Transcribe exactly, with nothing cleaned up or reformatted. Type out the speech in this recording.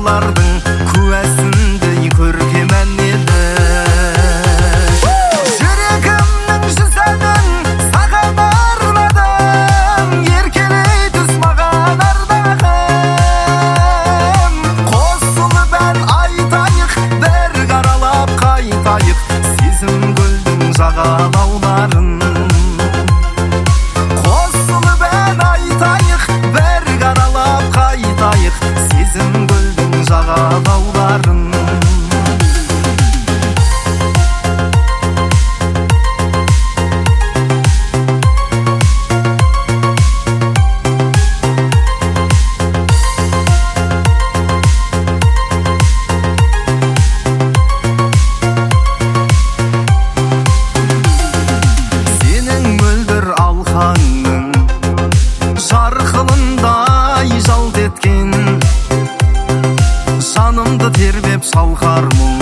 жырлардың куәсіндей көркем ән еді. Жүрегімнің жүзінен саған арнадым, еркелей түс маған ардағым. Қосылып ән айтайық, бір қаралап қайтайық сезім көлдің жағалауларын. Қосылып ән айтайық, бір қаралап қайтайық сезім көлдің жағалауларын. Сенің мөлдір алқаңның жарқылындай жалт еткен, жанымды тербеп шалқар мұң